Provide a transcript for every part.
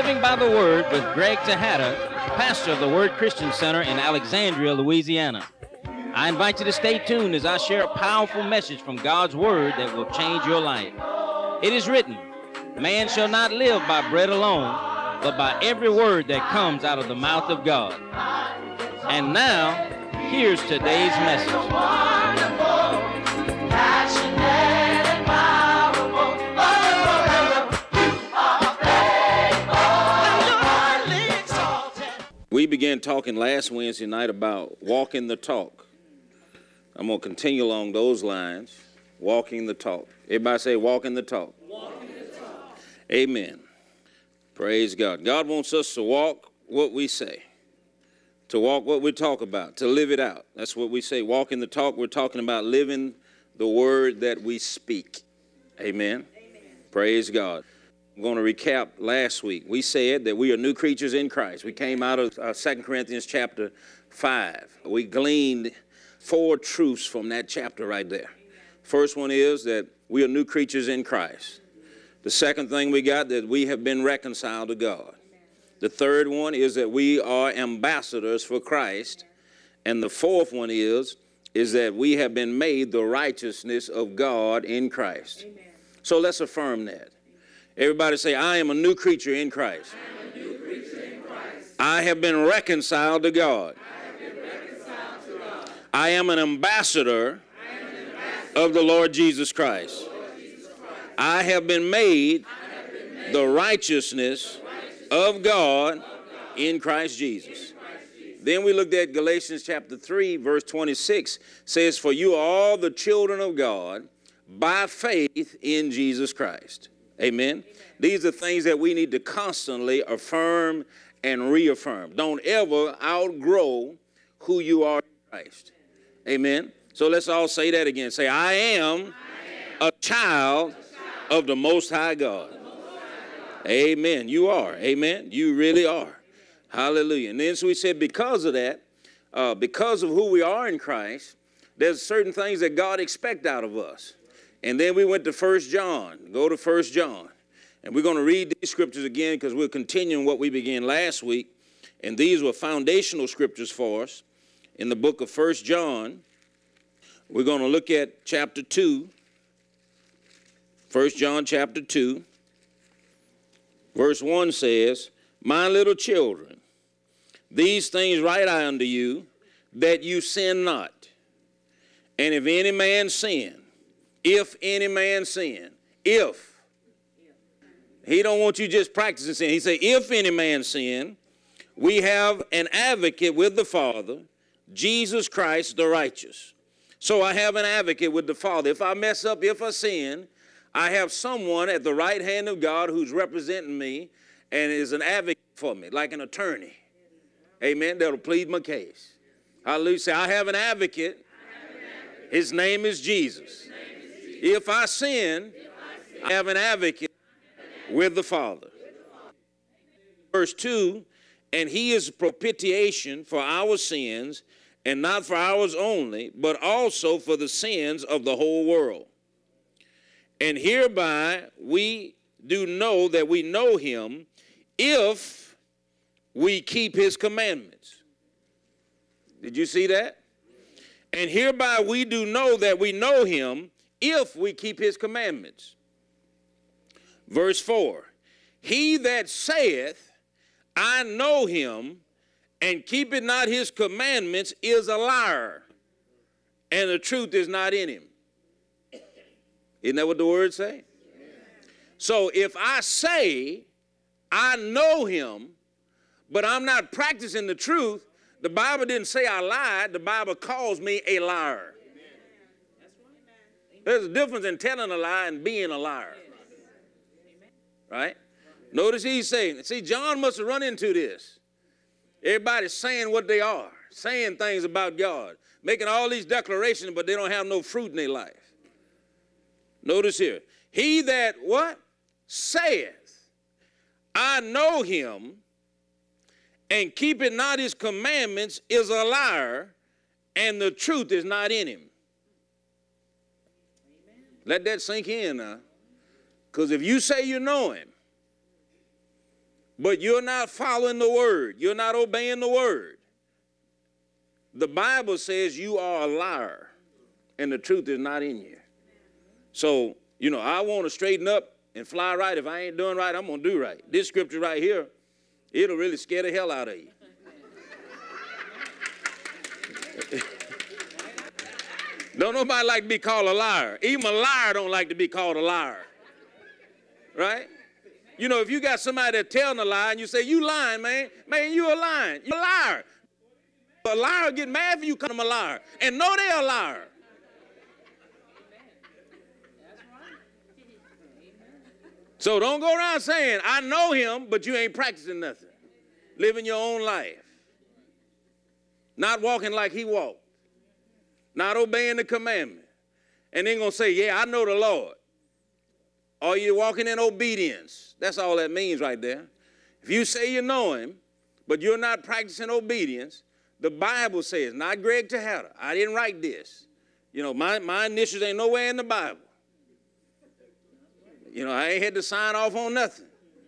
Living by the Word with Greg Tejada, pastor of the Word Christian Center in Alexandria, Louisiana. I invite you to stay tuned as I share a powerful message from God's Word that will change your life. It is written, "Man shall not live by bread alone, but by every word that comes out of the mouth of God." And now, here's today's message. We began talking last Wednesday night about walking the talk. I'm going to continue along those lines, walking the talk. Everybody say walking the talk. Walking the talk. Amen. Praise God. God wants us to walk what we say, to walk what we talk about, to live it out. That's what we say, walking the talk. We're talking about living the word that we speak. Amen. Amen. Praise God. I'm going to recap last week. We said that we are new creatures in Christ. We came out of 2 Corinthians chapter 5. We gleaned 4 truths from that chapter right there. First one is that we are new creatures in Christ. The second thing we got, that we have been reconciled to God. The third one is that we are ambassadors for Christ. And the fourth one is that we have been made the righteousness of God in Christ. Amen. So let's affirm that. Everybody say, I am a new creature in Christ. I am a new creature in Christ. I have been reconciled to God. I have been reconciled to God. I am an ambassador, of the Lord Jesus Christ. I have been made the righteousness of God in Christ Jesus. Then we looked at Galatians chapter 3, verse 26, says, for you are all the children of God by faith in Jesus Christ. Amen. These are things that we need to constantly affirm and reaffirm. Don't ever outgrow who you are in Christ. Amen. So let's all say that again. Say, I am a child of the Most High God. Amen. You are. Amen. You really are. Hallelujah. And then so we said because of that, because of who we are in Christ, there's certain things that God expects out of us. And then we went to 1 John. Go to 1 John. And we're going to read these scriptures again because we're continuing what we began last week. And these were foundational scriptures for us in the book of 1 John. We're going to look at chapter 2. 1 John chapter 2. Verse 1 says, my little children, these things write I unto you, that you sin not. And if any man sin, if any man sin, if. He don't want you just practicing sin. He say, if any man sin, we have an advocate with the Father, Jesus Christ the righteous. So I have an advocate with the Father. If I mess up, if I sin, I have someone at the right hand of God who's representing me and is an advocate for me, like an attorney. Amen. That'll plead my case. Hallelujah. Say, I have an advocate. His name is Jesus. If I sin, I have an advocate with the Father. Verse 2, and he is propitiation for our sins, and not for ours only, but also for the sins of the whole world. And hereby we do know that we know him if we keep his commandments. Did you see that? And hereby we do know that we know him if we keep his commandments. Verse 4, he that saith, I know him, and keepeth not his commandments is a liar, and the truth is not in him. Isn't that what the word say? So if I say I know him, but I'm not practicing the truth, the Bible didn't say I lied. The Bible calls me a liar. There's a difference in telling a lie and being a liar. Right? Notice he's saying, see, John must have run into this. Everybody's saying what they are, saying things about God, making all these declarations, but they don't have no fruit in their life. Notice here, he that what? Saith, I know him, and keepeth not his commandments is a liar, and the truth is not in him. Amen. Let that sink in now. Because if you say you know him, but you're not following the word, you're not obeying the word, the Bible says you are a liar and the truth is not in you. So, I want to straighten up and fly right. If I ain't doing right, I'm going to do right. This scripture right here, it'll really scare the hell out of you. Don't nobody like to be called a liar. Even a liar don't like to be called a liar. Right? If you got somebody that telling a lie and you say, you lying, man, you a lying. You're a liar. A liar get mad if you call them a liar and know they're a liar. So don't go around saying, I know him, but you ain't practicing nothing. Living your own life. Not walking like he walked. Not obeying the commandment. And then going to say, yeah, I know the Lord. Or you're walking in obedience. That's all that means right there. If you say you know him, but you're not practicing obedience, the Bible says, not Greg Tejada, I didn't write this. My initials ain't nowhere in the Bible. I ain't had to sign off on nothing.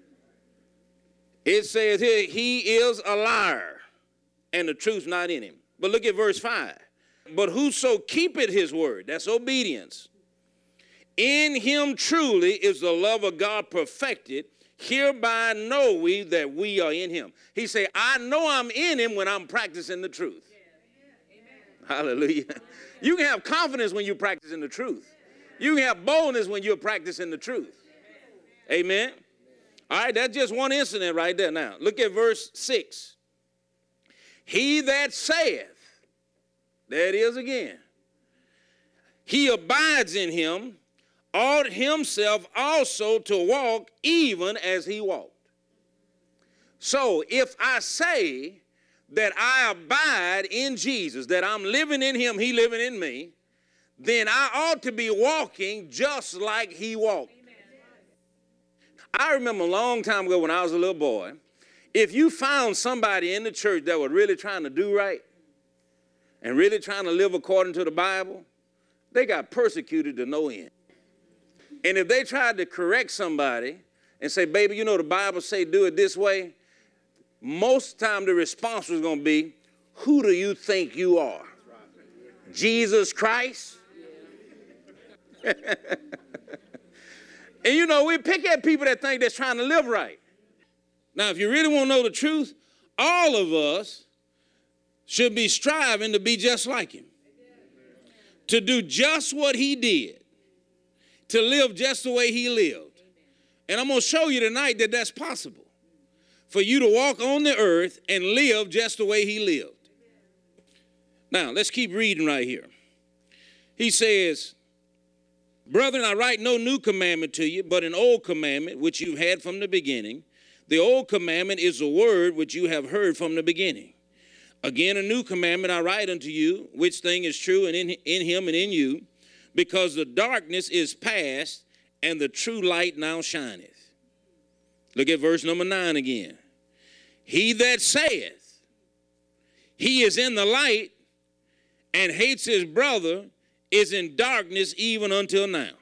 It says here, he is a liar, and the truth's not in him. But look at verse 5. But whoso keepeth his word, that's obedience. In him truly is the love of God perfected. Hereby know we that we are in him. He said, I know I'm in him when I'm practicing the truth. Yeah. Hallelujah. You can have confidence when you're practicing the truth. You can have boldness when you're practicing the truth. Amen. All right, that's just one incident right there now. Look at verse 6. He that saith, there it is again. He abides in him, ought himself also to walk even as he walked. So if I say that I abide in Jesus, that I'm living in him, he living in me, then I ought to be walking just like he walked. Amen. I remember a long time ago when I was a little boy, if you found somebody in the church that was really trying to do right and really trying to live according to the Bible, they got persecuted to no end. And if they tried to correct somebody and say, baby, the Bible say do it this way, most of the time the response was going to be, who do you think you are? Jesus Christ? And we pick at people that think they're trying to live right. Now, if you really want to know the truth, all of us should be striving to be just like him. To do just what he did. To live just the way he lived. And I'm going to show you tonight that that's possible. For you to walk on the earth and live just the way he lived. Now, let's keep reading right here. He says, brethren, I write no new commandment to you, but an old commandment which you've had from the beginning. The old commandment is the word which you have heard from the beginning. Again, a new commandment I write unto you, which thing is true and in him and in you, because the darkness is past and the true light now shineth. Look at verse number 9 again. He that saith he is in the light and hates his brother is in darkness even until now.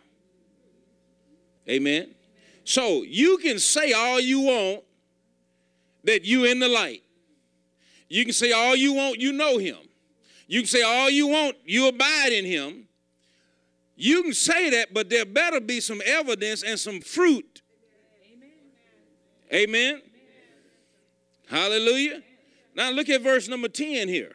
Amen. So you can say all you want that you in the light. You can say all you want, you know him. You can say all you want, you abide in him. You can say that, but there better be some evidence and some fruit. Amen. Amen. Hallelujah. Now look at verse number 10 here.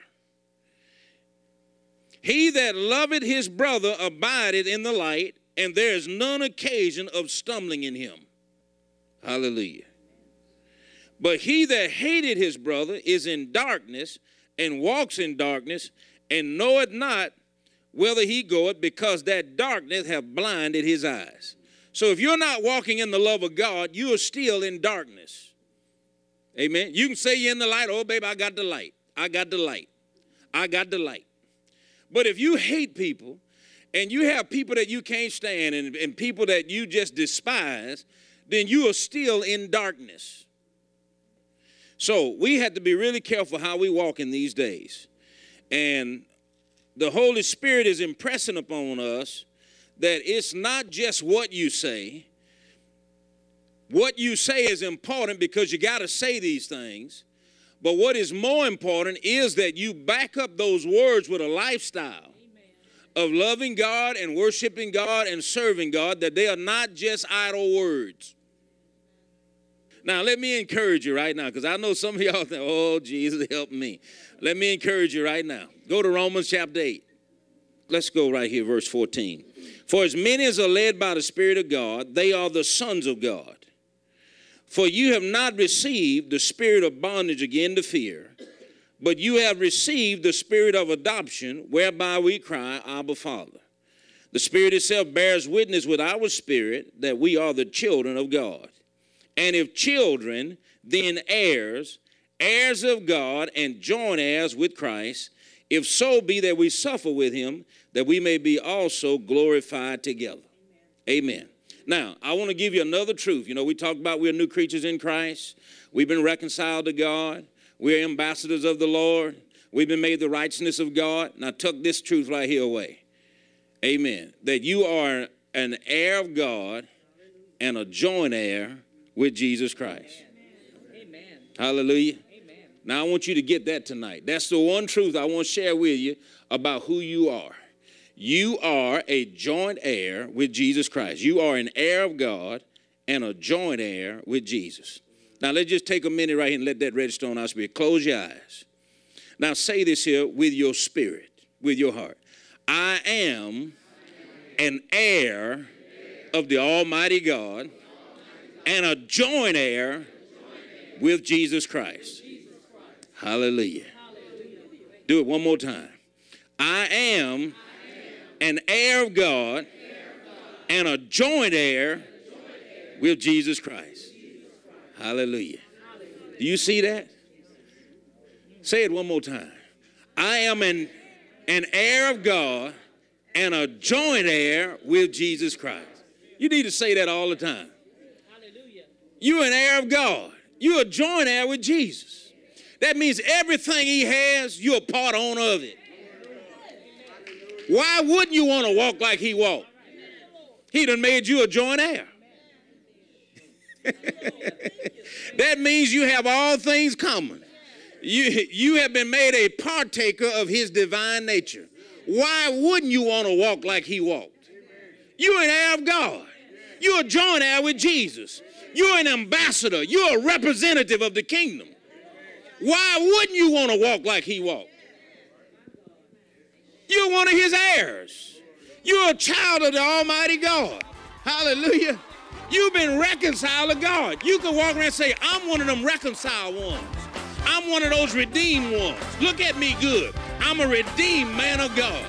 He that loveth his brother abideth in the light, and there is none occasion of stumbling in him. Hallelujah. But he that hated his brother is in darkness, and walks in darkness, and knoweth not whither he goeth, because that darkness hath blinded his eyes. So if you're not walking in the love of God, you are still in darkness. Amen. You can say you're in the light. Oh, baby, I got the light. I got the light. I got the light. But if you hate people and you have people that you can't stand and people that you just despise, then you are still in darkness. So we have to be really careful how we walk in these days. And the Holy Spirit is impressing upon us that it's not just what you say, What you say is important because you got to say these things. But what is more important is that you back up those words with a lifestyle of loving God and worshiping God and serving God, that they are not just idle words. Now, let me encourage you right now, because I know some of y'all think, oh, Jesus, help me. Let me encourage you right now. Go to Romans chapter 8. Let's go right here, verse 14. For as many as are led by the Spirit of God, they are the sons of God. For you have not received the spirit of bondage again to fear, but you have received the spirit of adoption, whereby we cry, Abba, Father. The Spirit itself bears witness with our spirit that we are the children of God. And if children, then heirs, heirs of God, and joint heirs with Christ, if so be that we suffer with him, that we may be also glorified together. Amen. Now, I want to give you another truth. You know, we talked about we're new creatures in Christ. We've been reconciled to God. We're ambassadors of the Lord. We've been made the righteousness of God. Now, tuck this truth right here away. Amen. That you are an heir of God and a joint heir with Jesus Christ. Amen. Hallelujah. Amen. Now, I want you to get that tonight. That's the one truth I want to share with you about who you are. You are a joint heir with Jesus Christ. You are an heir of God and a joint heir with Jesus. Now, let's just take a minute right here and let that register on our spirit. Close your eyes. Now, say this here with your spirit, with your heart. I am an heir of the Almighty God and a joint heir with Jesus Christ. Hallelujah. Do it one more time. I am an heir of God and a joint heir with Jesus Christ. Hallelujah. Do you see that? Say it one more time. I am an heir of God and a joint heir with Jesus Christ. You need to say that all the time. You're an heir of God. You're a joint heir with Jesus. That means everything he has, you're a part owner of it. Why wouldn't you want to walk like he walked? He done made you a joint heir. That means you have all things common. You have been made a partaker of his divine nature. Why wouldn't you want to walk like he walked? You're an heir of God. You're a joint heir with Jesus. You're an ambassador. You're a representative of the kingdom. Why wouldn't you want to walk like he walked? You're one of his heirs. You're a child of the Almighty God. Hallelujah. You've been reconciled to God. You can walk around and say, I'm one of them reconciled ones. I'm one of those redeemed ones. Look at me good. I'm a redeemed man of God.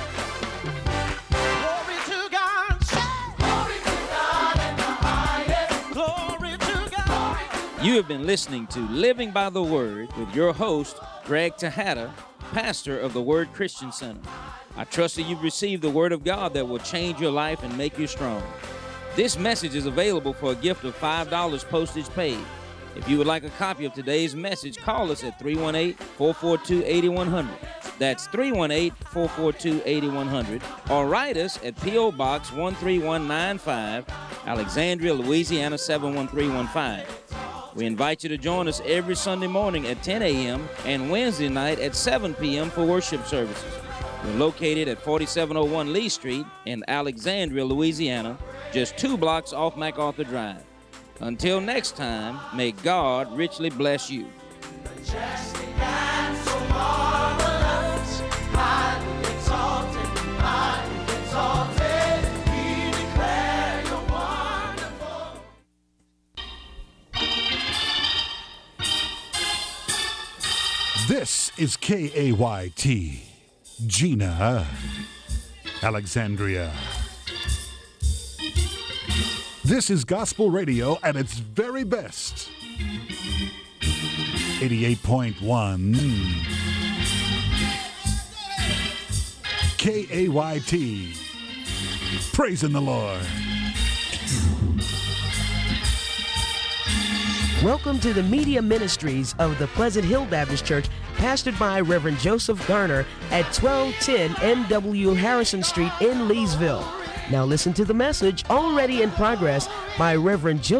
Glory to God. Glory to God in the highest. Glory to God. You have been listening to Living by the Word with your host, Greg Tejada, pastor of the Word Christian Center. I trust that you've received the Word of God that will change your life and make you strong. This message is available for a gift of $5 postage paid. If you would like a copy of today's message, call us at 318-442-8100. That's 318-442-8100. Or write us at P.O. Box 13195, Alexandria, Louisiana 71315. We invite you to join us every Sunday morning at 10 a.m. and Wednesday night at 7 p.m. for worship services. We're located at 4701 Lee Street in Alexandria, Louisiana, just 2 blocks off MacArthur Drive. Until next time, may God richly bless you. Majestic and so marvelous, highly exalted, we declare you're wonderful. This is KAYT, Gina, Alexandria. This is gospel radio at its very best. 88.1 KAYT. Praising the Lord. Welcome to the media ministries of the Pleasant Hill Baptist Church, pastored by Reverend Joseph Garner at 1210 NW Harrison Street in Leesville. Now listen to the message already in progress by Reverend Joseph.